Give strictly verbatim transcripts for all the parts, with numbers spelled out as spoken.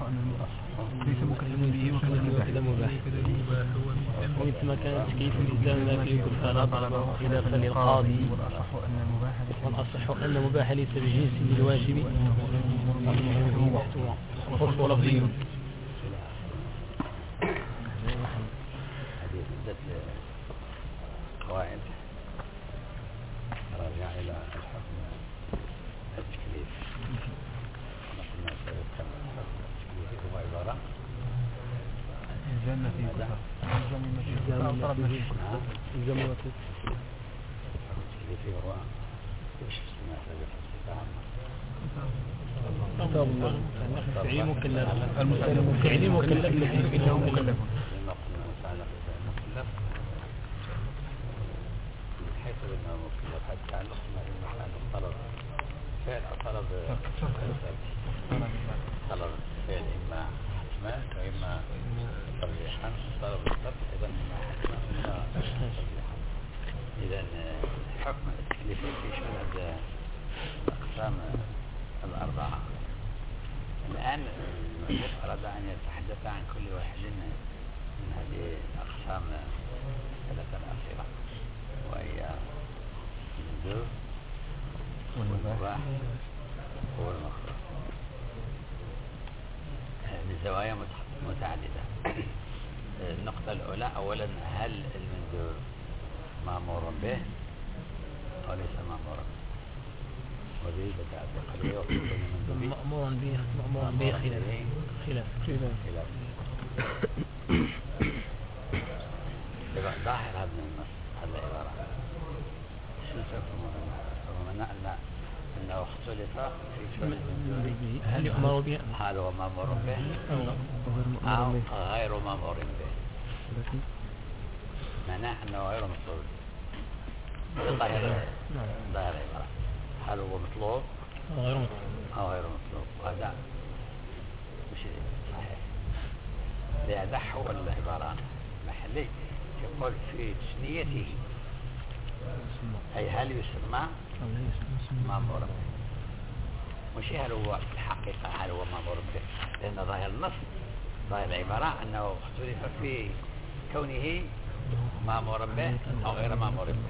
ليس مكلفا به وكذا مباح. ومثل ما كانت كيف الإسلام لا في كل فلا خلافا للقاضي، والأصح أن مباح ليس بجنس للواجب وصف لفظي. هذه عدة قواعد راجع إلى الحكم التكليف. نحن نتكلم عن الحكم التكليفي هو عبارة الجنة في كفر الجنة التكليفي هو ايش اسمه هذا كتاب الله فعلي مكلف فعلي مكلف الذي فيه مكلف مكلف حيث انه مكلف حتى تعلق ما طلب فعل او طلب طلب فعل اما حتما واما ترجيحا طلب الطلب ايضا اما حتما واما ترجيحا. اذا حكم التكليف في شمل الاقسام الاربعه. الان المؤلف اراد ان يتحدث عن كل واحد من هذه الاقسام الثلاثه الاخيره، وهي المندوب والمباح والمكروه بزوايا متعدده. النقطه الاولى اولا، هل المندوب مامور به او ليس مامورا به؟ وذي بدأت بقليل وقت المندوب مأمورا به مأمورا به خلاف خلاف خلاف ظاهر هذا النص هذا العبارة شو تفهمون؟ رغم أن أنه اختلف في شؤون المندوب، هل يؤمر به؟ هل هو مأمور به أو غير مأمور به؟ معناه أنه غير مطلوب. ظاهر ظاهر العبارة هل هو مطلوب غير مطلوب أو غير مطلوب، وهذا مش صحيح. لهذا حول العبارة محلي يقول في تسميته، أي هل يسمى مأمور به، مش هل هو في الحقيقة هل هو مأمور به، لأن ظاهر النص ظاهر العبارة أنه اختلف في كونه مأمور به أو غير مأمور به،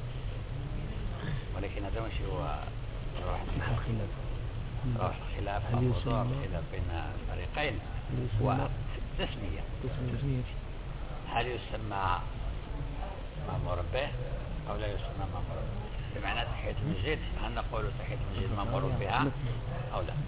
ولكن هذا مش هو روح الخلاف. روح الخلاف الموضوع الخلاف بين الفريقين والتسمية. هل يسمى مأمور به أو لا يسمى مأمور به؟ بمعنى تحية المسجد هل نقول تحية المسجد مأمور بها أو لا؟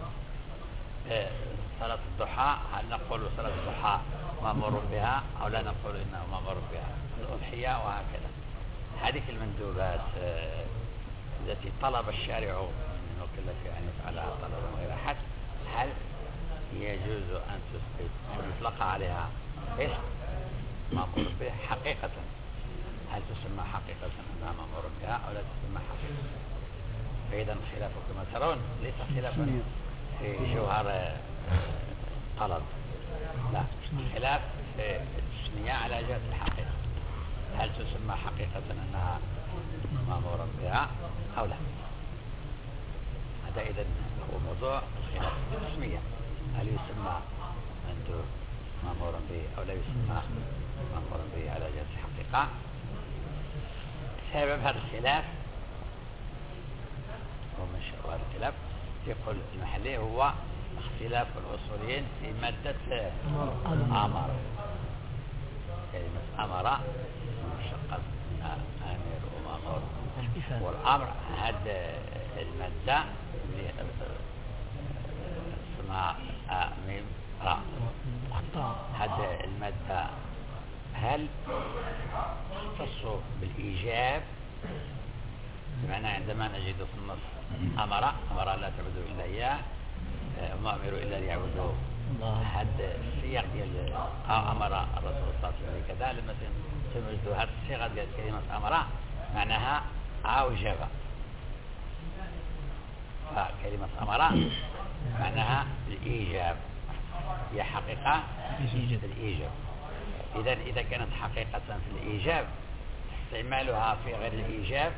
صلاة الضحى هل نقول صلاة الضحى مأمور بها أو لا نقول إنه مأمور بها؟ الأضحية وهكذا. هذه المندوبات التي طلب الشارع من مكلف أن يفعلها طلبا غير حد، هل يجوز أن تثبت ويطلق عليها اسم مأمور به حقيقة؟ هل تسمى حقيقة أنها مأمور بها أو لا تسمى حقيقة؟ فإذا الخلاف كما ترون ليس خلافا في جوهر طلب، لا، خلاف في التسمية على جهة الحقيقة. هل تسمى حقيقة أنها مأمور بها أو لا؟ هذا إذن هو موضوع الخلاف في التسمية، هل يسمى مندوب مأمورا به أو لا يسمى مأمورا به على جهة الحقيقة. سبب هذا الخلاف ومن شأن هذا الخلاف يقول المحلي هو اختلاف الأصوليين في مادة أمر. كلمة أمر مشتقة من آمر ومأمور، والأمر هذا المادة اسمها ميم راء. هذا المادة هل تختص بالإيجاب؟ بمعنى عندما نجد في النص أمر أمر لا تعبدوا إلا إياه وما أمروا إلا ليعبدوا، هذا السياق ديال أمر الرسول صلى الله عليه وسلم كذا، لما تجدوا هذه الصيغة ديال كلمة أمر معناها أوجب، فكلمة أمر معناها الإيجاب، هي حقيقة الإيجاب. إذا إذا كانت حقيقة في الإيجاب استعمالها في غير الإيجاب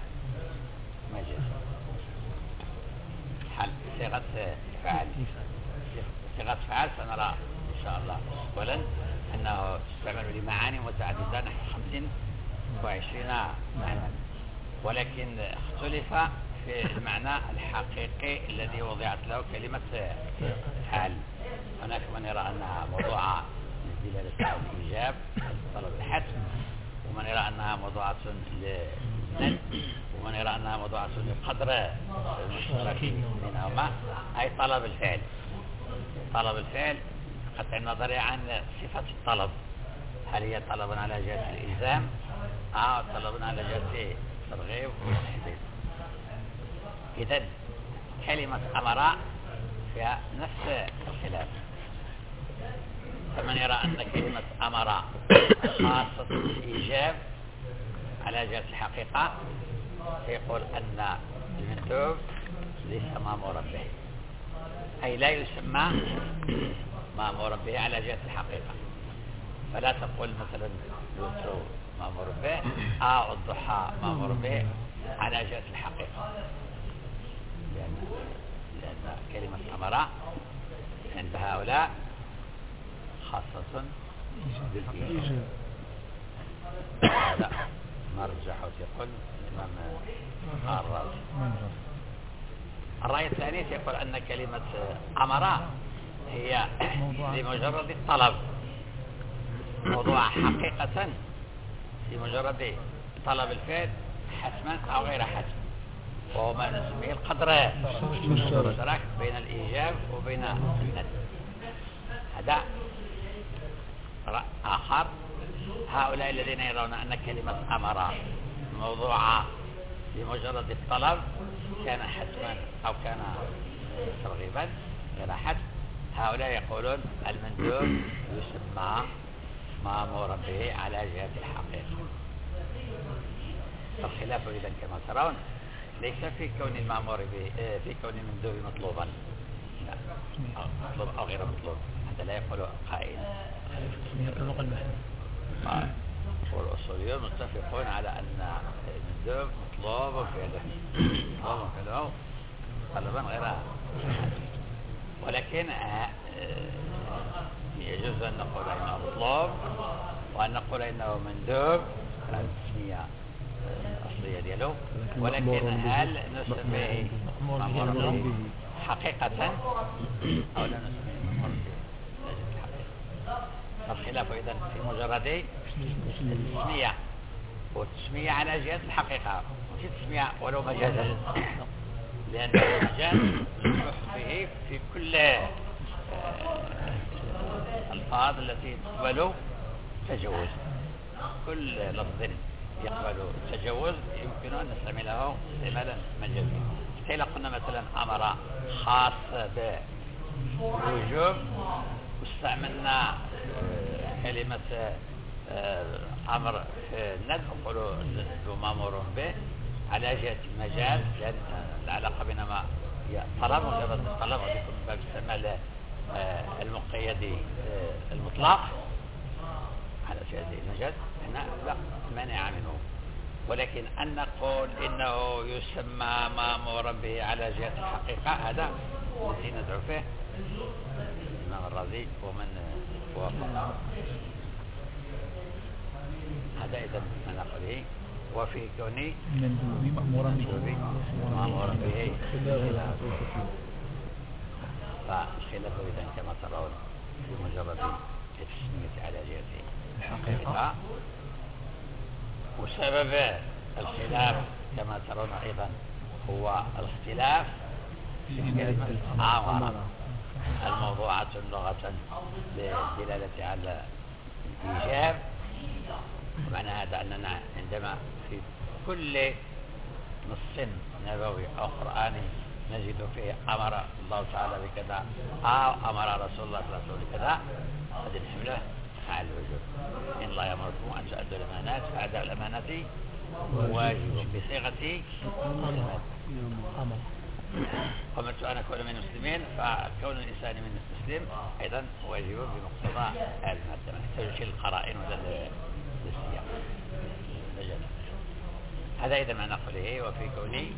مجاز، حال صيغة فعل صيغة فعل سنرى إن شاء الله أولا أنه تستعمل لمعاني متعددة نحو خمس وعشرين معنى، ولكن اختلف في المعنى الحقيقي الذي وضعت له كلمة فعل. هناك من يرى أنها موضوعة للدلالة على الإيجاب طلب الحتم، ومن يرى أنها موضوعة للند، ومن يرى أنها موضوعة للقدر المشترك بينهما أي طلب الفعل. طلب الفعل قطع النظر عن صفة الطلب، هل هي طلب على جهة الإلزام أو طلب على جهة الترغيب والتحديد. إذن كلمة أمر فيها نفس الخلاف، فمن يرى أن كلمة أمر خاصة بالإيجاب على جهة الحقيقة يقول أن المندوب ليس مأمورا به، أي لا يسمى مأمورا به على جهة الحقيقة. فلا تقول مثلا الوتر مأمور به أو الضحى مأمور به على جهة الحقيقة، لأن, لأن كلمة أمر عند هؤلاء خاصة بالإيجاب. لا مرجح يقول الإمام الرازي. الرأي الثاني يقول أن كلمة أمر هي لمجرد الطلب، موضوع حقيقة لمجرد طلب الفعل حتما أو غير حتم، وهو ما نسميه القدر المشترك بين الإيجاب وبين الند. هذا رأي آخر. هؤلاء الذين يرون أن كلمة أمر موضوعة لمجرد الطلب كان حتما أو كان ترغيبا غير حتم، هؤلاء يقولون المندوب يسمى مأمورا به على جهة الحقيقة. الخلاف إذن كما ترون ليس في كون المأمور به في كون المندوب مطلوبا، لا مطلوب أو غير مطلوب، هذا لا يقول قائل. والأصوليون متفقون على أن المندوب مطلوب فعله مطلوب فعله طلبا غير حاجة، ولكن يجوز أن نقول إنه مطلوب وأن نقول إنه مندوب هذه التسمية الأصلية دياله، ولكن هل نسميه مأمور به حقيقة أو لا نسميه مأمور به حقيقة؟ الخلاف إذن في مجرد التسمية، والتسمية على جهة الحقيقة مش التسمية ولو مجازا، لأن المجاز مسموح به في كل الألفاظ التي تقبل تجوز. كل لفظ يقبل التجوز يمكن أن نستعمله استعمالا مجازيا. إذا قلنا مثلا أمر خاص بالوجوب واستعملنا كلمة أمر في الند نقول مأمور به على جهة المجاز، لأن العلاقة بينما هي طلب مجرد الطلب ويكون من باب استعمال المقيد المطلق على جهة المجاز هنا لا مانع منه. ولكن أن نقول إنه يسمى مأمورا به على جهة الحقيقة هذا الذي ندعو فيه الإمام الرازي ومن وافق. هذا إذا ما نقوله. وفي كوني مأمورا به مأمورا به فالخلاف إذا كما ترون في مجرد التسمية على جهة الحقيقة. وسبب الخلاف كما ترون أيضا هو الاختلاف في كلمة أمر الموضوعة لغة للدلالة على الإيجاب. ومعنى هذا أننا عندما في كل نص نبوي أو قرآني نجد فيه أمر الله تعالى بكذا أو أمر رسول الله صلى الله عليه وسلم بكذا هذه نحمله على الوجوب. إن الله يأمركم أن تؤدوا الأمانات فأداء الأمانات واجب بصيغة أمر. أمرت أن أكون من المسلمين فكون الإنسان من المسلم أيضا واجب بمقتضى المادة، ما يحتاج القرائن ولا السياق. هذا إذا ما نقوله. وفي كوني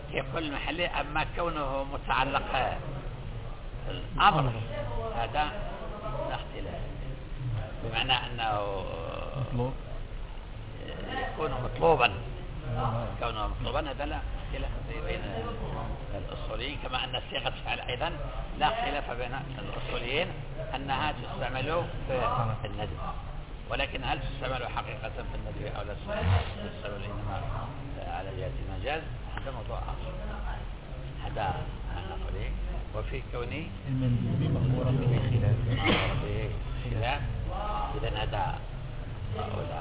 يقول المحلي أما كونه متعلق الأمر هذا لا اختلاف، بمعنى أنه مطلوب يكون مطلوبا، كونه مطلوبا هذا لا اختلاف بين الأصوليين، كما أن صيغة فعل أيضا لا اختلاف بين الأصوليين أنها تستعمل في الندب، ولكن هل تستعمل حقيقة في الندب أو لا تستعمل إنما على جهة المجاز هذا موضوع آخر. هذا نقول. وفي كوني المندوب مأمورا به خلاف به خلاف، إذن هذا أولى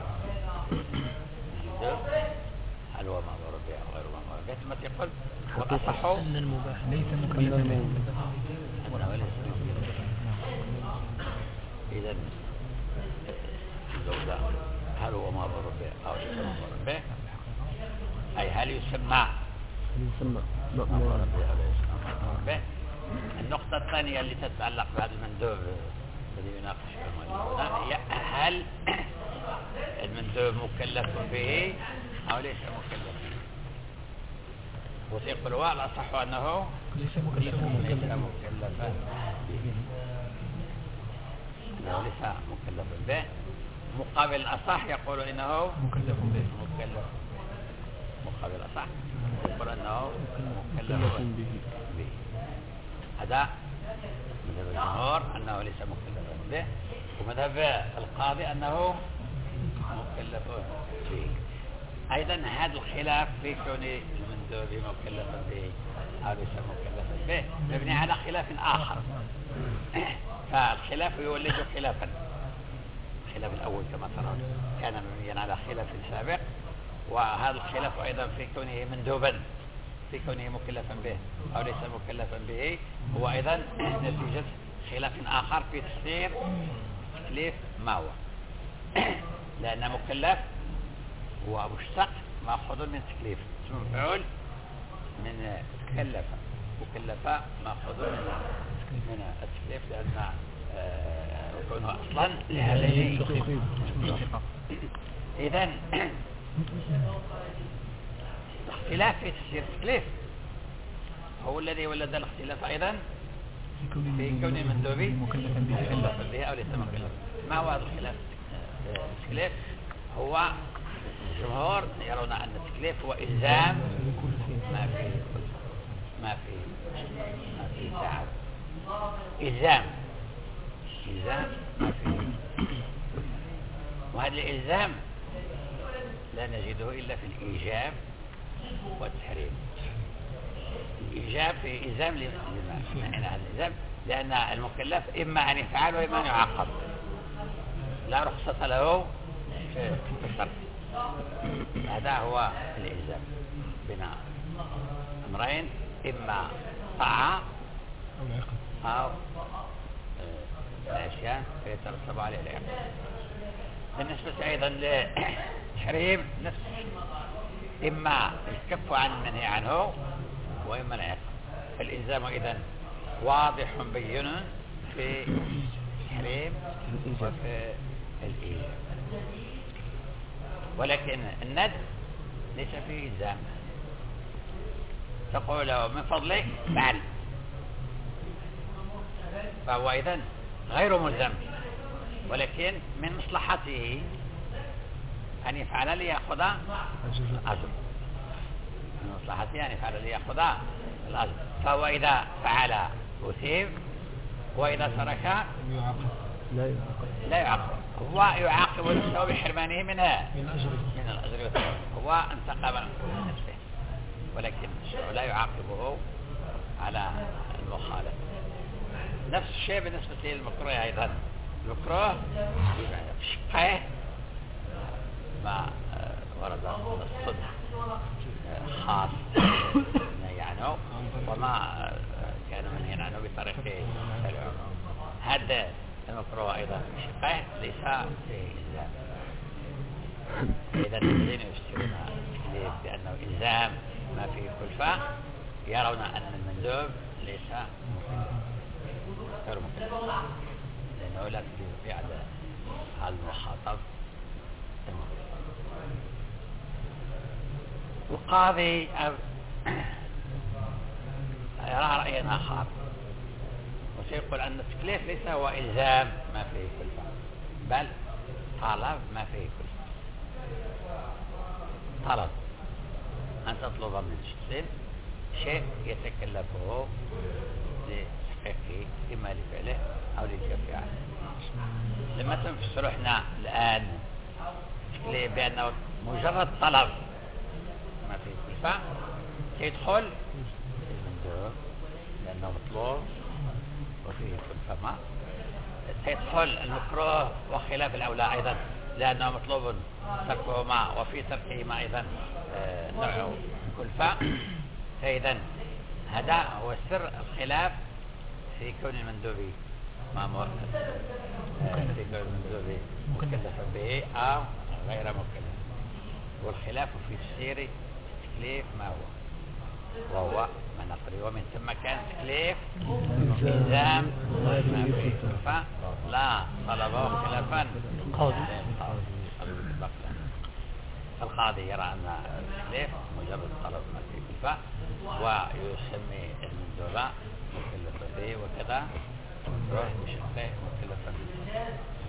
هل هو مأمور به أو غير مأمور به، ثم تقول والأصح أن المباح ليس مكلفا به. إذن الزوجة هل هو مأمور به أو ليس مأمور به، أي هل يسمى يسمى مأمور به أو ليس مأمور به. النقطة الثانية اللي تتعلق بهذا المندوب الذي يناقش المؤلف هنا هي هل المندوب مكلف به أو ليس مكلف به. وتقول والأصح أنه ليس مكلفا به أنه ليس مكلف به. مقابل الأصح يقول إنه مكلف به. مكلف مقابل الأصح يقول أنه مكلف به. هذا مذهب الجمهور أنه ليس مكلفا به، ومذهب القاضي أنه مكلف به. أيضا هذا الخلاف في كون المندوب مكلفا به أو ليس مكلفا به مبني على خلاف آخر، فالخلاف يولد خلافا. الخلاف الأول كما ترون كان مبنيا على خلاف سابق، وهذا الخلاف أيضا في كونه مندوبا في كونه مكلفا به أو ليس مكلفا به هو أيضا نتيجة خلاف آخر في تفسير تكليف ما هو. لأن مكلف هو مشتق مأخوذ من تكليف، اسم مفعول من تكلف، مكلفة مأخوذ من من التكليف، لأن كونه أصلا لهذا الشيء. إذن الاختلاف في تفسير التكليف هو الذي ولد الاختلاف أيضا في كون المندوب مكلفا به أو ليس مكلفا. ما هو هذا الخلاف؟ التكليف هو الجمهور يرون أن التكليف هو إلزام ما في ما في ما في تعب، إلزام إلزام ما في. وهذا الإلزام لا نجده إلا في الإيجاب والتحريم. الإيجاب في إلزام لما الإلزام، لأن المكلف إما أن يفعل وإما أن يعاقب، لا رخصة له في الشرط. هذا هو الإلزام بين أمرين، إما طاعة أو الأشياء فيترتب عليه العقاب. بالنسبة أيضا للتحريم نفس الشيء، إما الكف عن المنهي عنه وإما العقاب. فالإلزام إذن واضح بين في التحريم وفي الإيجاب، ولكن الندب ليس فيه إلزام. تقول له من فضلك فعل، فهو إذن غير ملزم، ولكن من مصلحته أن يفعل ليأخذ الأجر، من مصلحته أن يفعل ليأخذ الأجر. فهو إذا فعل أثيب، وإذا ترك لا يعاقب لا يعاقب. هو يعاقب نفسه بحرمانه منها من الأجر من الأجر والثواب، هو انتقم من نفسه، ولكن الشرع لا يعاقبه على المخالفة. نفس الشيء بالنسبة للمكروه أيضا. المكروه شقه ما ورد الصدق خاص نهي عنه، وما كان منهي عنه بطريق العموم. هذا المكروه أيضا شقه ليس فيه إلزام. إذا الذين يفسرون التكليف بأنه إلزام ما فيه كلفة يرون أن المندوب ليس غير مكلف، لأنه لا تكليف في على المخاطب. القاضي يرى رأيا آخر وسيقول أن التكليف ليس هو إلزام ما فيه كلفة بل طلب ما فيه كلفة. طلب أن تطلب من شخص شيء يتكلفه لتحقيقه إما لفعله أو للجفاء عنه. لما تنفسر احنا الآن تكليف بأنه مجرد طلب ما فيه كلفة يدخل المندوب لأنه مطلوب وفيه كلفة ما يدخل المكروه وخلاف الأولى أيضا لأنه مطلوب تركه ما وفي تركه ما أيضا نوع كلفة. فإذا هذا هو سر الخلاف في كون المندوب مأمور في كون المندوب مكلفا به أو غير مكلف. والخلاف في تفسير التكليف ما هو وهو ما نقري ومن ثم كان تكليف إلزام ما فيه كلفة لا طلبه خلافا القاضي يرى أن التكليف مجرد طلب ما فيه كلفة ويسمي المندوب مكلفا به وكذا روح بشقه مكلفا به.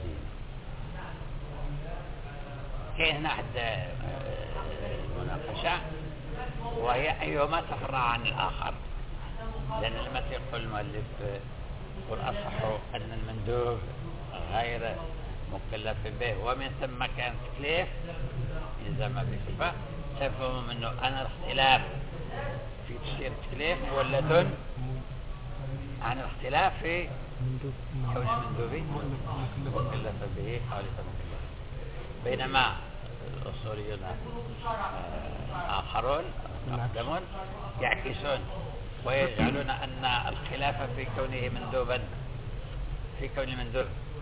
كاين هنا حد المناقشة وهي أيهما تفرع عن الآخر. لأن لما يقول المؤلف والأصح أن المندوب غير مكلف به ومن ثم كان تكليف إلزام بكلفة تفهم منه أن الاختلاف في تفسير التكليف مولد عن الاختلاف في كون المندوب مكلف به أو ليس مكلف. بينما الأصوليون آخرون أقدمون يعكسون ويجعلون أن الخلاف في كونه مندوبا في كون المندوب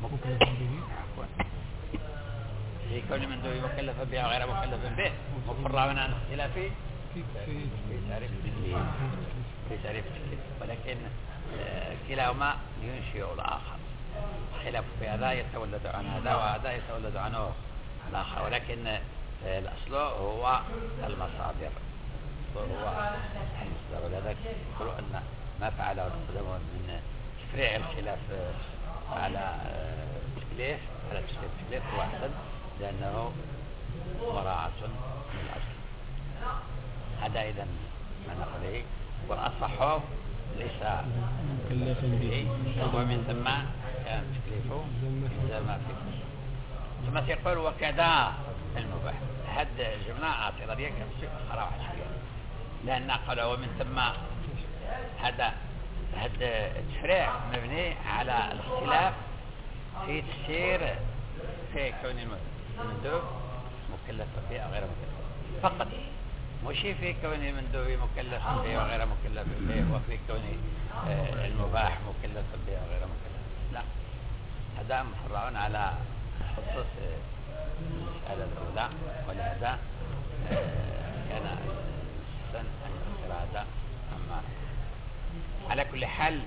في كون المندوب مكلفا به أو غير مكلف به مفرعون عن اختلاف في تعريف التكليف في تعريف التكليف. ولكن كلاهما ينشئ الآخر. الخلاف في هذا يتولد عن هذا وهذا يتولد عنه الآخر. ولكن الأصل هو المصادر هو المصدر. ولذلك يقولوا أن ما فعله القدماء من تفريع الخلاف على التكليف على التكليف هو أحسن لأنه مراعاة للأصل. هذا إذن ما نقوله. والأصح ليس مكلفا به ومن ثم كان تكليفه إلزام فيه. ثم يقول وكذا المباح. هذه الجملة اعتراضية كمسيح خراوة شوية لأن قالوا ومن ثم هذا هذا التفريع مبني على الاختلاف في تفسير في كون المندوب مكلف به أو غير مكلف فقط، مش في كون المندوب مكلف به وغير مكلف به وفي كون المباح مكلف به وغير مكلف. لا، هذا مفرعون على خصوص المسألة الأولى. ولهذا كان السن أن يؤخر هذا. أما على كل حال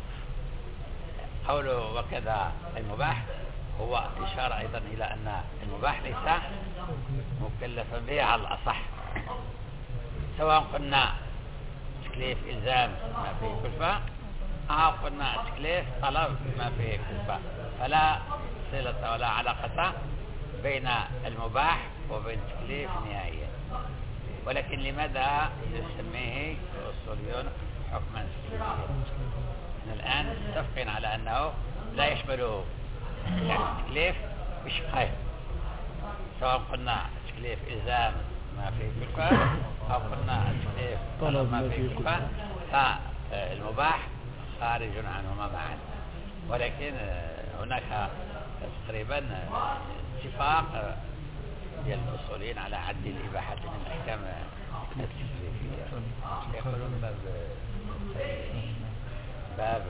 قوله وكذا المباح هو إشارة أيضا إلى أن المباح ليس مكلفا به على الأصح، سواء قلنا تكليف إلزام ما فيه كلفة أو قلنا تكليف طلب ما فيه كلفة، فلا صلة ولا علاقة بين المباح وبين التكليف نهائيا. ولكن لماذا يسميه الأصوليون حكما تكليفيا؟ الآن متفقين على أنه لا يشمل يعني التكليف بشقين، سواء قلنا تكليف إلزام ما فيه كلفة أو قلنا تكليف طلب ما فيه كلفة، فالمباح خارج عنهما معا. ولكن هناك تقريبا اتفاق ديال الأصوليين على عد الإباحة من الأحكام التكليفية. يقولون باب باب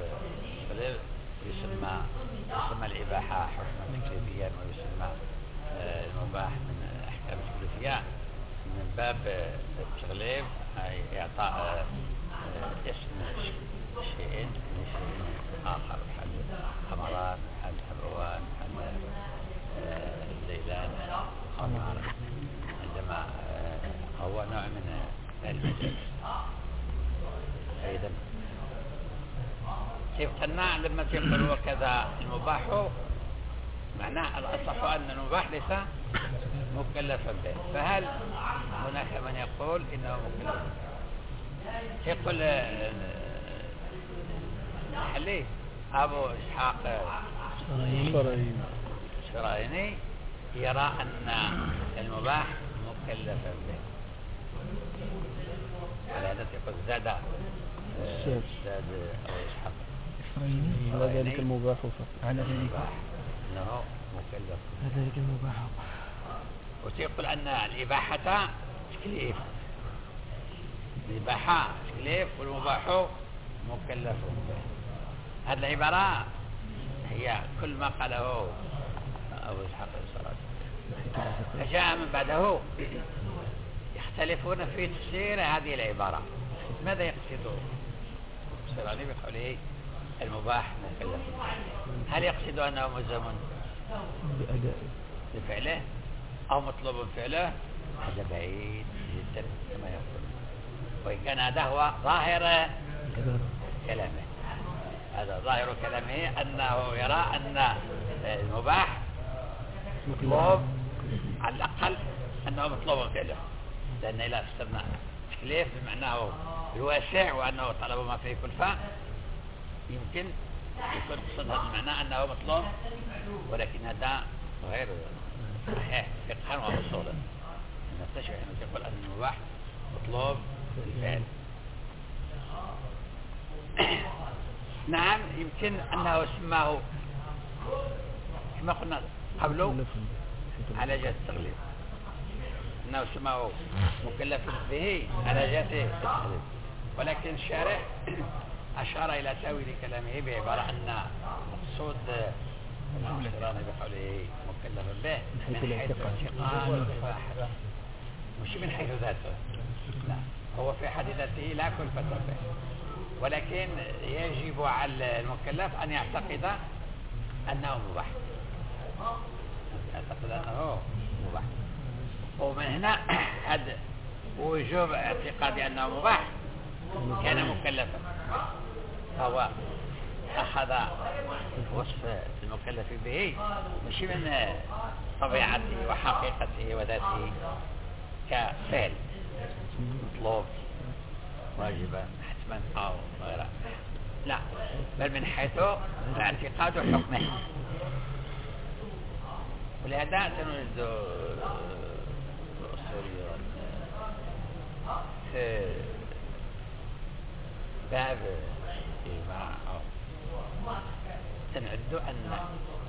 يسمى يسمى الإباحة حكما تكليفيا ويسمى المباح من الأحكام التكليفية من باب التغليب، أي إعطاء اسم شيء لشيء آخر بحال الحمران بحال الحبوان بحال الليلان الخمار، عندما هو نوع من المجاز. أيضا تيقلنا لما تقول وكذا المباح معناه الأصح أن المباح ليس مكلفا به. فهل هناك من يقول إنه مكلف؟ يقول حلي أبو إسحاق الشرايني يرى أن المباح مكلفا به، ولهذا يقول زاد زاد أبو إسحاق على ذلك المباح على ذلك أنه مكلف على ذلك المباح. وتقول أن الإباحة تكليف، الإباحة تكليف والمباح مكلف به. هذه العبارة هي كل ما قاله أبو إسحاق الشرايني. فجاء من بعده يختلفون في تفسير هذه العبارة. ماذا يقصد الشرايني بقوله المباح مكلف؟ هل يقصد أنه ملزم بأداء بفعله أو مطلوب فعله؟ هذا بعيد جدا كما يقول، وإن كان هذا هو ظاهر كلامه. هذا ظاهر كلامه أنه يرى أن المباح مطلوب على الأقل أنه مطلوب فعله، لأن إذا فسرنا تكليف بمعناه الواسع وأنه طلب ما فيه كلفة يمكن يكون قصد هذا المعنى أنه مطلوب، ولكن هذا غير صحيح فقها وأصولا. نستشعر أن يقول أن المباح مطلوب بالفعل. نعم يمكن أنه سماه كما قلنا قبله على جهة التغليب، أنه سماه مكلف به على جهة التغليب، ولكن الشارع أشار إلى تأويل كلامه بعبارة أن مقصود الشرايني بقوله مكلفا به من حيث اعتقاد الفاحة مش من حيث ذاته. لا، هو في حد ذاته لا كلفة به، ولكن يجب على المكلف أن يعتقد أنه مباح، يعتقد أنه مباح. ومن هنا هذا وجوب اعتقاد أنه مباح كان مكلفا، فهو أخذ وصف المكلف به مش من طبيعته وحقيقته وذاته كفعل مطلوب واجبا حتما أو غيره، لا، بل من حيث اعتقاد حكمه. ولهذا سنجد الأصوليون في باب إجماع سنعد أن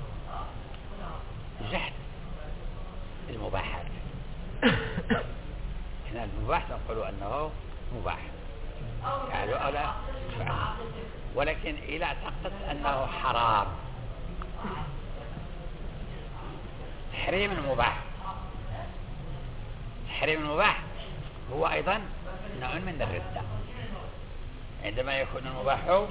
جحد المباحات هنا المباح نقول أنه مباح فعلوا أو لا تفعل، ولكن إذا اعتقدت أنه حرام تحريم المباح، تحريم المباح هو أيضا نوع من الردة. عندما يكون المباح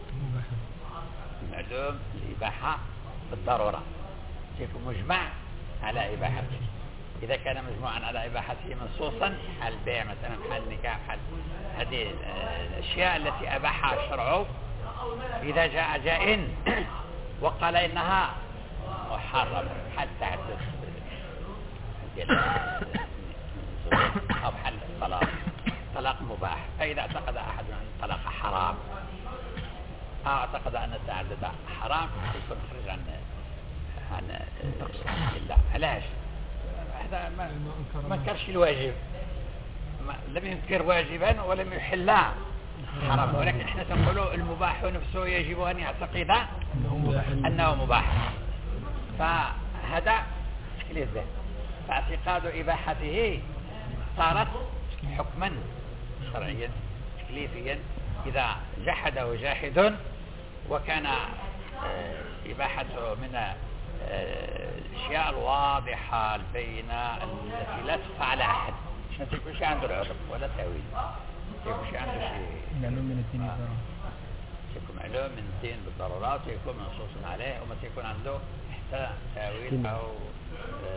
معلوم الإباحة بالضرورة يكون مجمع على إباحته، إذا كان مجموعا على إباحته منصوصا حال البيع مثلا، حال النكاح، حال هذه الأشياء التي أباحها الشرع، إذا جاء جائن وقال إنها محرمة حال تعدد أو حال الطلاق، طلاق مباح، فإذا اعتقد أحد أن الطلاق حرام أو اعتقد أن التعدد حرام يكون خرج عن عن الله. علاش؟ هذا ما ما انكرش الواجب، لم ينكر واجبا ولم يحل حرام، ولكن احنا تنقول المباح نفسه يجب أن يعتقد أنه مباح. فهذا تكليف به، فاعتقاد إباحته صارت حكما شرعيا تكليفيا. إذا جحده جاحد وكان إباحته من الأشياء الواضحة البينة التي لا تخفى على أحد، ما تكونش عنده العذر ولا تأويل، ما تكونش عنده شيء معلوم من الدين بالضرورة، يكون معلوم من الدين بالضرورات ويكون منصوص عليه، وما تكون عنده حتى تأويل أو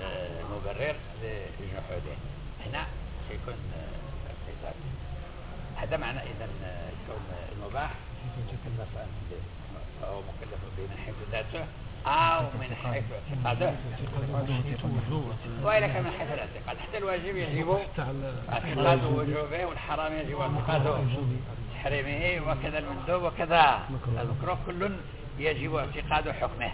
مبرر لجحوده. هنا يكون ارتكاب. هذا معنى إذا كون المباح مكلف فهو مكلف به من حيث ذاته أو من حيث اعتقاده، وإلا كان من حيث الاعتقاد. حتى الواجب يجب اعتقاد وجوبه، والحرام يجب اعتقاد تحريمه، وكذا المندوب وكذا المكروه كل يجب اعتقاد حكمه.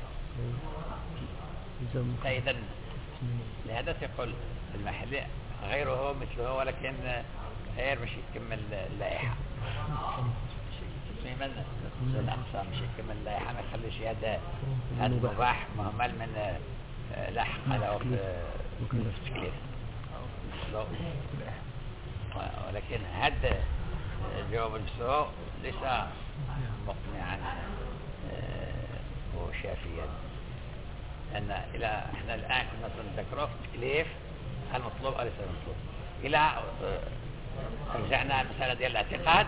فإذا لهذا تقول المحل غيره مثله ولكن غير مش يكمل اللائحة، تسميما الأقسام مش يكمل اللائحة، ما يخليش هذا المباح مهمل من لا حق له في التكليف، ولكن هذا الجواب نفسه ليس مقنعا وشافيا. أن إلى إحنا الآن كنا نذكره في التكليف المطلوب أو ليس المطلوب. إلى رجعنا المسألة ديال الاعتقاد،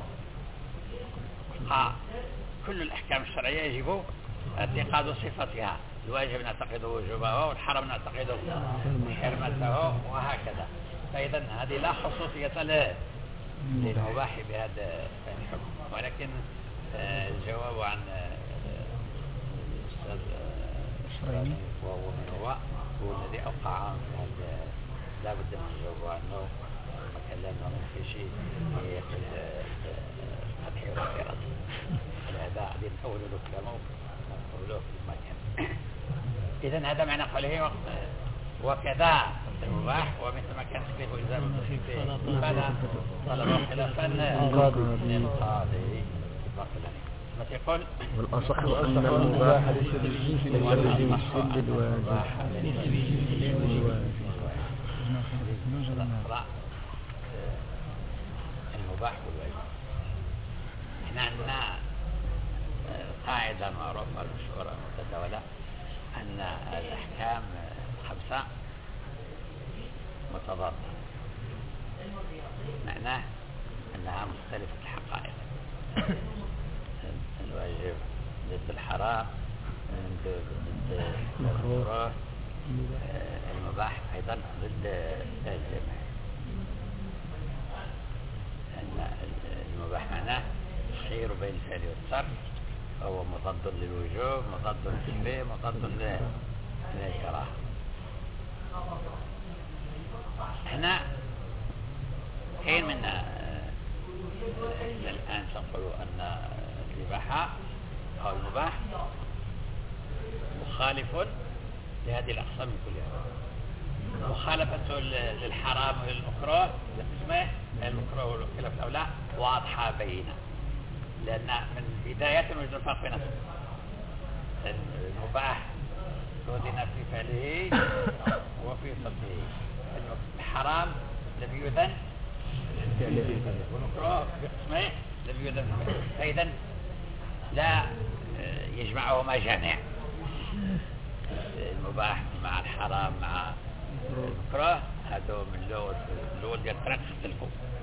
كل الأحكام الشرعية يجب اعتقاد صفتها، الواجب نعتقده وجوبه والحرام نعتقده حرمته وهكذا. فإذا هذه لا خصوصية له للمباح بهذا الحكم. ولكن الجواب عن الأستاذ وهو من هو هو الذي أوقع في هذا، لا بد من الجواب عنه. ما كان لنا من في شيء يقول فتح وكرة هذا عدين أول له كلامه أوله في المكان. إذن هذا معنى قوله وكذا المباح، ومثل ما كان تكليف إلزام فلا طلب خلافا للقاضي ما تقول. والأصح أن المباح ليس بالجنس للواجب. المباح والواجب. احنا عندنا قاعدة معروفة مشهورة متداولة أن الأحكام خمسة متضادة، معناه أنها مختلفة الحقائق. الواجب ضد الحرام، ضد المكروه، المباح أيضا ضد الجمع. المباح معناه الخير بين الفعل والترك، هو مضاد للوجوب، مضاد للتنبيه، مضاد للكراهة. هنا كاين منا الآن تنقلوا أن الإباحة أو المباح مخالف لهذه الأقسام كلها. مخالفته للحرام وللمكروه لقسمه المكروه والخلاف الأولى واضحة بينة، لأن من بداية وجد الفرق بين المباح توزن في فعله وفي صدره. الحرام لم يؤذن والمكروه بقسمه لم يؤذن، فإذا لا يجمعهما جامع. المباح مع الحرام مع المكروه هذا من لون لون ديال الطريق اختلفوا.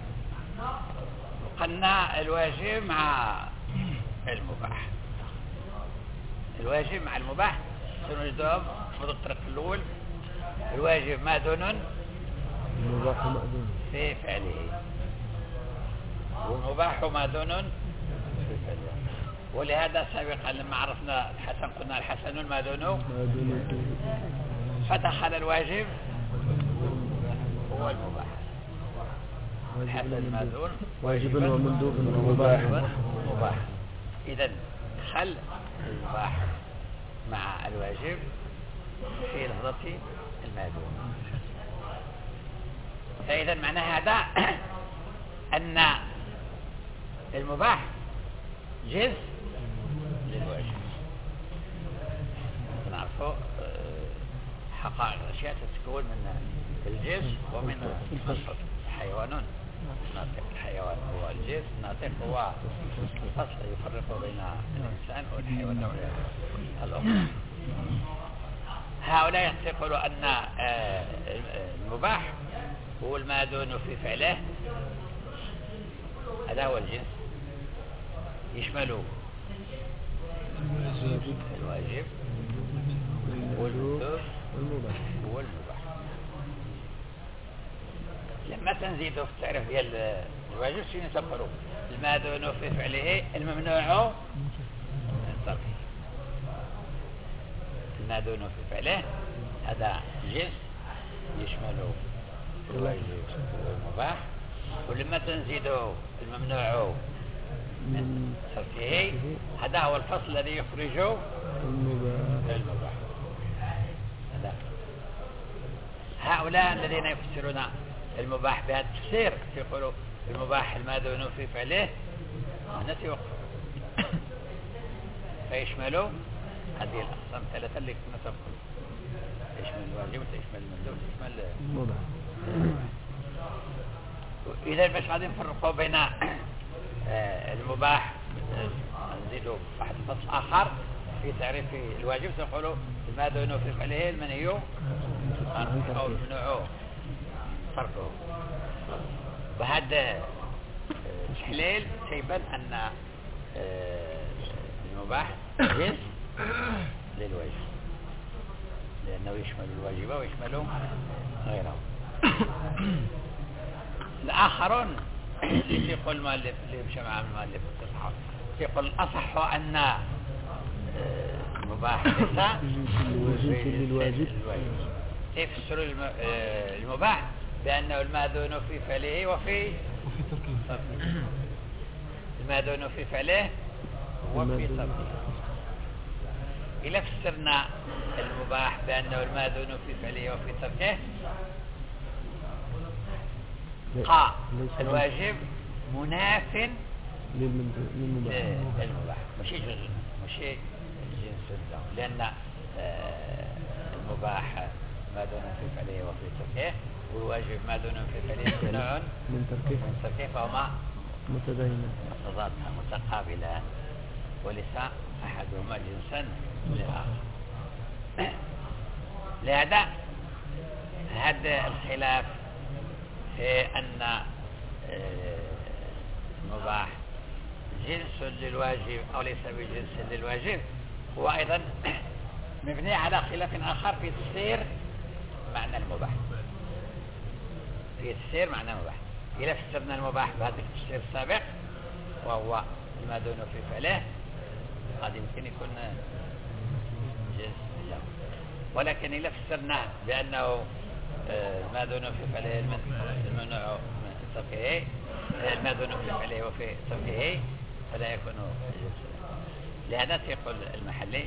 وقلنا الواجب مع المباح، الواجب مع المباح سنجدهم في الطريق الأول. الواجب ماذون المباح مأذون في فعله، والمباح ماذون في فعله. ولهذا سابقا لما عرفنا الحسن قلنا الحسن ماذون، فدخل الواجب هو المباح. الحسن ماذون واجب ومندوب ومباح. مباح. إذن دخل المباح مع الواجب في لحظة الماذون. فإذا معنى هذا أن المباح جزء للواجب. نعرفه حقائق الأشياء تتكون من الجزء ومن الفصل. حيوان ناطق، الحيوان هو الجزء، الناطق هو الفصل يفرق بين الإنسان والحيوان الأخرى. هؤلاء يقولون أن المباح هو الماذون في فعله، هذا هو الجنس يشمل الواجب والمندوب والمباح. لما تنزيده في التعريف ديال الواجب شنو يسمونه الماذون في فعله الممنوع من تركه. الماذون في فعله هذا جنس يشمل الواجب والمباح، ولما تنزيده الممنوع من تركه هذا هو الفصل الذي يخرج المباح. هذا هؤلاء الذين يفسرون المباح بهذا التفسير يقولوا المباح الماذون في فعله الناس يوقف فيشملوا هذه الأقسام ثلاثة اللي كنا سنقول، يشمل الواجب ويشمل المندوب ويشمل المباح. إذا باش غادي نفرقوا بين المباح نزيدوا واحد فصل آخر في تعريف الواجب سنقولوا الماذون في فعله المنهي أو الممنوع تركه. بهذا التحليل سيبان أن المباح جنس للواجب لأنه يشمل الواجب ويشمل غيره. الآخرون اللي يقول المؤلف اللي مشى مع المؤلف يقول الأصح أن المباح ليس للواجب، يفسر المباح بأنه الماذون في فعله وفي تركه. الماذون في فعله وفي تركه. إذا فسرنا المباح بأنه الماذون في فعله وفي تركه قا الواجب مناف للمباح ماشي جزء ماشي جنس له، لأن المباح ماذون في فعله وفي تركه والواجب ماذون في فعله ممنوع من تركه من تركه فهما متباينان متضادان متقابلان وليس أحدهما جنسا للآخر. لهذا هذا الخلاف في أن المباح جنس للواجب أو ليس بجنس للواجب هو أيضا مبني على خلاف آخر في تفسير معنى المباح. في تفسير معنى المباح إذا فسرنا المباح بهذا التفسير السابق وهو الماذون في فعله قد يمكن يكون جنس له، ولكن إذا فسرناه بأنه الماذون في فعله الممنوع من تركه الماذون في فعله وفي تركه فلا يكون جنسا. لهذا يقول المحلي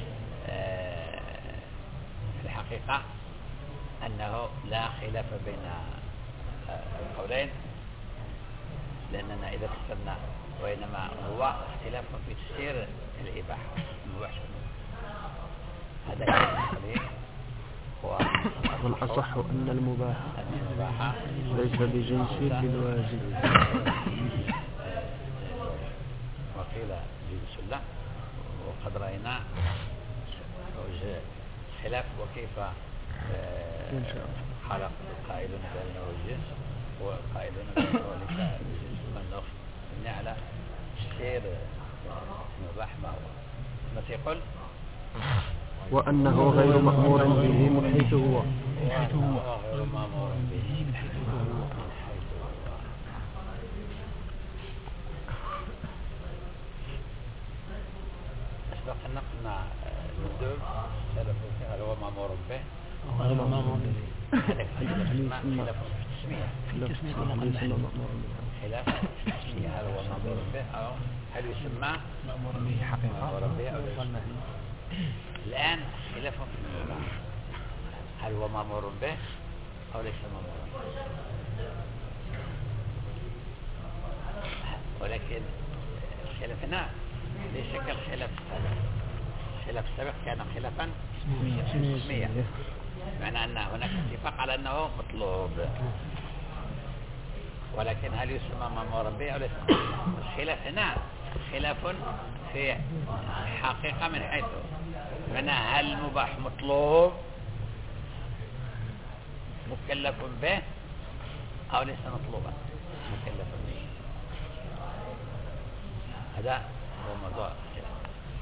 في الحقيقة أنه لا خلاف بين القولين، لأننا إذا فسرنا وإنما هو اختلاف في تفسير الإباحة المباح. هذا يعني والأصح أن المباح ليس بجنس للواجب وقيل جنس له. وقد رأينا خلاف وكيف خلق القائلون بأنه الجنس وقائلون بأنه ليس الجنس من نبني على تفسير المباح ما هو ما يقول وأنه غير مأمور به من حيث هو حيث هو غير مأمور به من حيث هو أسبق أن نقلنا المندوب سلف هل هو مأمور به غير مأمور به خلاف في التسمية خلاف في التسمية هل هو مأمور به أو هل يسمى مأمور به حقيقة به أو ليس. الآن خلاف في المباح هل هو مأمور به أو ليس مأمور به، ولكن خلافنا ليس كالخلاف السابق. الخلاف السابق كان خلافا اسميا بمعنى أن هناك اتفاق على أنه مطلوب، ولكن هل يسمى مأمورا به أو ليس. الخلاف هنا خلاف في حقيقة من حيث بمعنى هل المباح مطلوب مكلف به أو ليس مطلوبا مكلف به. هذا هو موضوع الخلاف،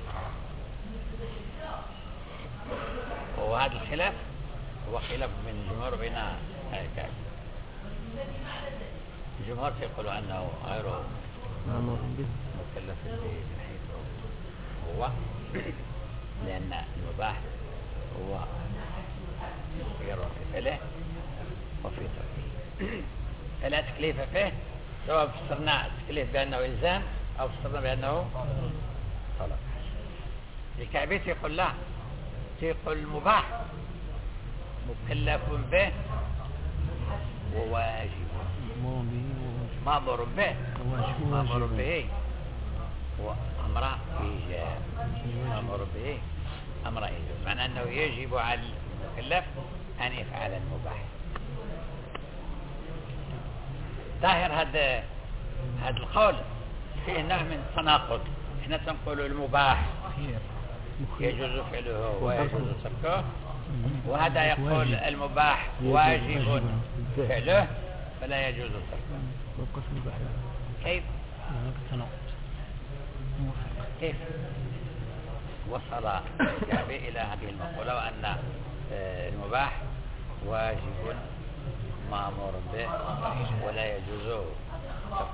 وهذا الخلاف هو خلاف بين الجمهور وبين الكافر. الجمهور يقولوا أنه غير مأمور به مكلف به من حيث هو، لأن المباح هو مخير في فعله وفي تركه، فلا تكليف فيه، سواء فسرنا التكليف بأنه إلزام أو فسرنا بأنه طلب. الكعبي يقول لا، يقول المباح مكلف به وواجب، مأمور به مأمور به وأمر إيجاب، مأمور به أمر إيجاب، معنى أنه يجب على المكلف أن يفعل المباح. ظاهر هذا هذا القول فيه نوع من التناقض. احنا تنقول المباح يجوز فعله ويجوز تركه، وهذا يقول المباح واجب فعله فلا يجوز تركه. كيف كيف وصل الكعبي إلى هذه المقولة وأن المباح واجب مأمور به ولا يجوز تركه؟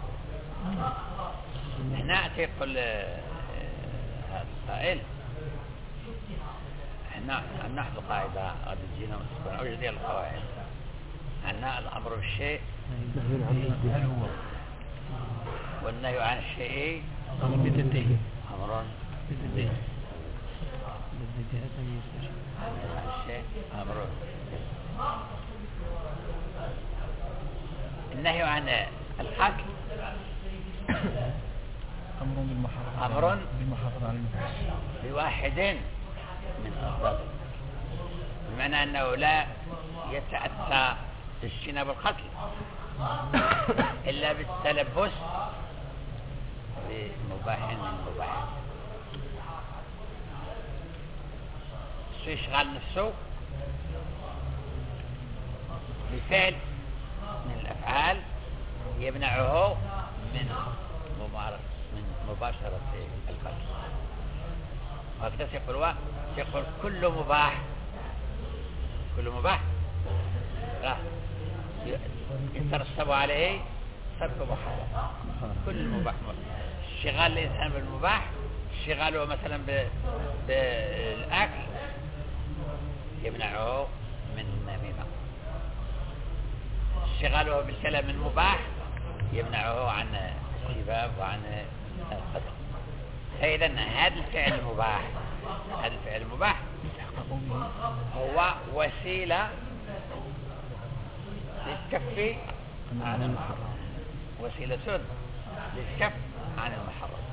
هنا تقول هذا القائل احنا نحن قاعدة غادي تجينا من أوجد ديال القواعد أن الأمر بالشيء والنهي عن الشيء أمر بضده، أمر بضده عن الشيء أمر. النهي عن الأكل أمر بالمحرم أمر بالمحرم على المفعول بواحد من أسبابه، بمعنى أنه لا يتأتى اجتناب القتل إلا بالتلبس بمباح من مباح. يشغل نفسه بفعل من الأفعال يمنعه من من مباشرة القتل. وهكذا يقول يقول كل مباح كل مباح يترتب عليه ترك محرم. كل مباح اشتغال الإنسان بالمباح، اشتغاله مثلا بالأكل يمنعه من النميمة، اشتغاله بالكلام المباح يمنعه عن الشباب وعن القتل. فإذا هذا الفعل المباح هذا الفعل المباح هو وسيلة للكف عن المحرم، وسيلة للكف عن المحرم.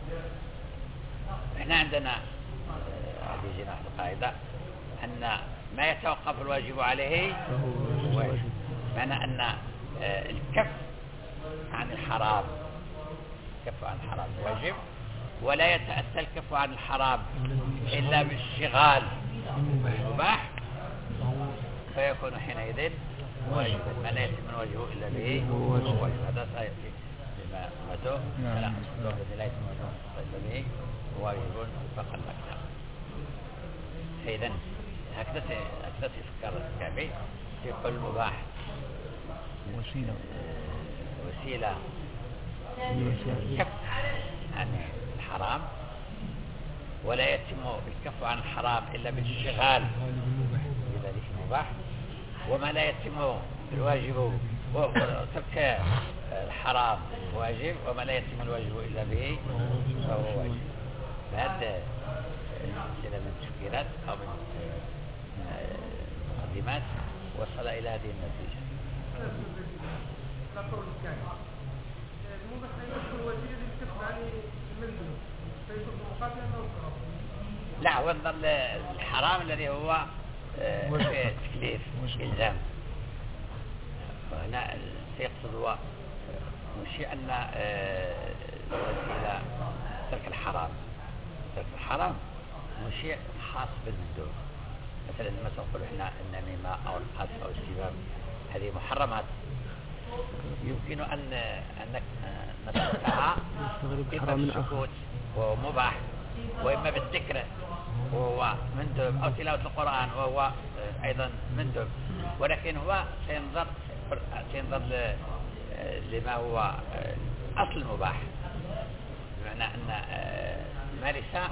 احنا عندنا هذه جناح القاعدة أن ما يتوقف الواجب عليه واجب، معنى أن الكف عن الحرام الكف عن الحرام واجب، ولا يتأتى الكف عن الحرام إلا بالاشتغال بالمباح، فيكون حينئذ واجب، ما لا يتم الواجب إلا به هو واجب. هذا سيأتي بما مدو فلا أصدر الذي لا يتم الواجب إلا به واجب فقط أكثر. فإذا هكذا هكذا تفكر الكعبي، يقول المباح وسيلة وسيلة الكف عن الحرام، ولا يتم الكف عن الحرام إلا بالاشتغال بذلك المباح، وما لا يتم الواجب وترك الحرام واجب، وما لا يتم الواجب إلا به فهو واجب. فهذا سلسلة من التفكيرات أو من مقدمات وصل إلى هذه النتيجة. لا، هو الحرام الذي هو تكليف إلزام، وهنا سيقصد هو مشي أن الوسيلة ترك الحرام ترك الحرام مشي خاص بالمندوب. مثلا لما تقول احنا النميمة أو القذف أو السباب هذه محرمات، يمكن أن أنك نتركها إما بالسكوت وهو مباح، وإما بالذكر وهو مندوب، أو تلاوة القرآن وهو أيضا مندوب، ولكن هو سينظر سينظر لما هو أصل المباح، بمعنى أن ما ليس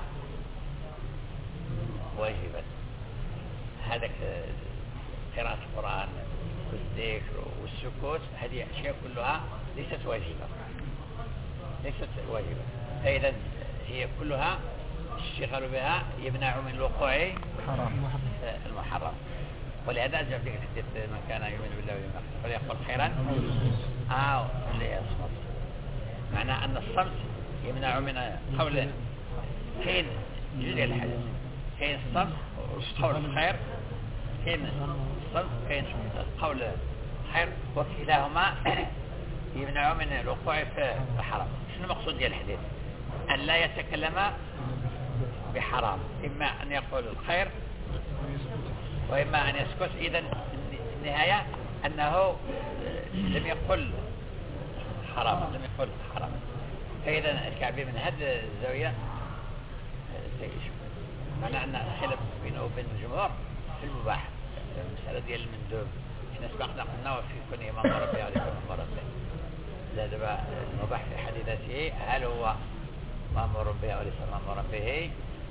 واجبا، هذا قراءة القرآن والذكر والسكوت، هذه أشياء كلها ليست واجبة ليست واجبة فإذا هي كلها الشغل بها يمنع من الوقوع المحرم. ولهذا جاء في الحديث من كان يؤمن بالله واليوم الآخر فليقل خيرا أو ليصمت، معنى أن الصمت يمنع من قول حين جزء الحديث، حين الصمت قول الخير، حين الصمت حين قول الخير، وكلاهما يمنع من الوقوع في الحرام. شنو المقصود ديال الحديث؟ أن لا يتكلم بحرام، إما أن يقول الخير وإما أن يسكت. إذن النهاية أنه لم يقل حرام لم يقل حرام. فإذا الكعبي من هذه الزاوية سيشوف معنى أن خلاف بينه وبين الجمهور في المباح، المسألة ديال المندوب. احنا سبقنا قلنا وفي كون إمام مربي على كون مربي، لا دابا المباح في حد ذاته هل هو مأمور به أو ليس مأمور به؟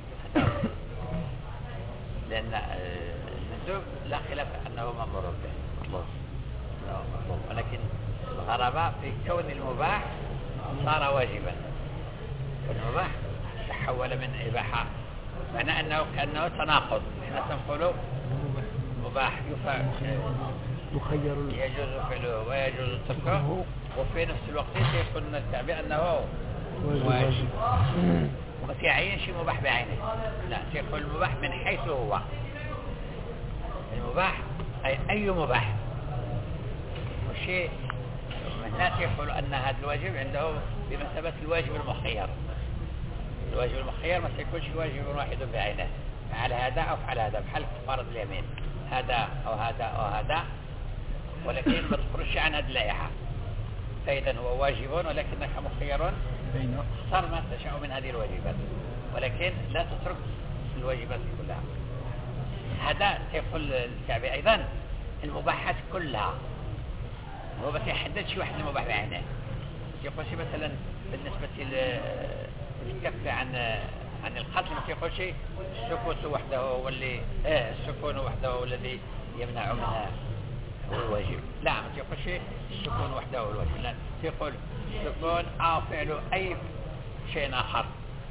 لأن المندوب لا خلاف أنه مأمور به، ولكن الغرابة في كون المباح صار واجبا، والمباح تحول من إباحة، معنى أنه كأنه تناقض. احنا تنقول مباح يفعل مخير يجوز فعله ويجوز تركه، وفي نفس الوقت يكون التعبير أنه واجب وما تعين شيء مباح بعينه، لا يقول المباح من حيث هو المباح، أي أي مباح. والشيء من الناس يقول أن هذا الواجب عنده بمثابة الواجب المخير. الواجب المخير ما سيكونش واجب واحد بعينه، على هذا أو على هذا، بحال كفارة اليمين، هذا أو هذا أو هذا، ولكن ما تخرجش عن هذه اللائحة. فإذا هو واجب ولكنك مخير اختار ما تشاء من هذه الواجبات، ولكن لا تترك الواجبات كلها. هذا يقول الكعبي أيضا المباحات كلها، هو بس يحدد شي واحد المباح بعينه. يقول شي مثلا بالنسبة للكف عن عن القتل، ما يقول شيء السكوت وحده هو اللي اه السكون وحده هو الذي يمنع منها هو الواجب، لا ما يقول شيء السكون وحده هو الواجب، لا يقول السكون أو فعل أي شيء آخر،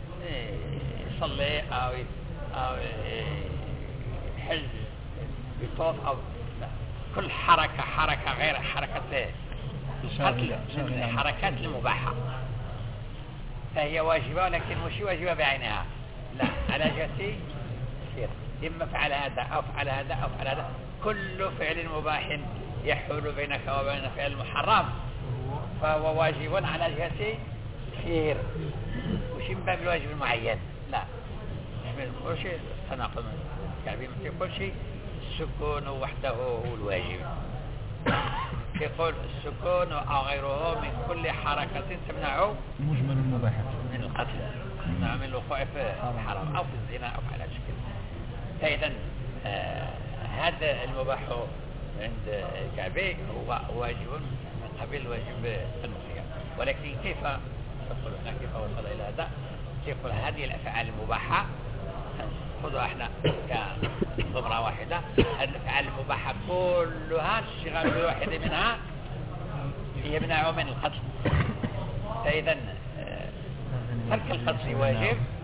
يصلي أو أو يحج يطوف أو لا. كل حركة حركة غير حركة القتل من الحركات المباحة فهي واجبة، ولكن مش واجبة بعينها، لا على جهة كثير، إما فعل هذا أو فعل هذا أو فعل هذا. كل فعل مباح يحول بينك وبين فعل محرم فهو واجب على جهة كثير، مش من باب الواجب المعين، لا كل شيء تناقض. الكعبي ما يقول شيء السكون وحده هو الواجب، يقول السكون أو غيره من كل حركة تمنع مجمل المباحات من القتل، تمنع من الوقوع في الحرام أو في الزنا أو على شكل. فإذا آه هذا المباح عند الكعبي هو واجب من قبيل الواجب المخير. ولكن كيف تقول هنا كيف وصل إلى هذا؟ يقول هذه الأفعال المباحة خذوا احنا كضمرة واحدة، الأفعال المباحة كلها الشغال بواحد منها يمنع من القتل. فإذا ترك القتل واجب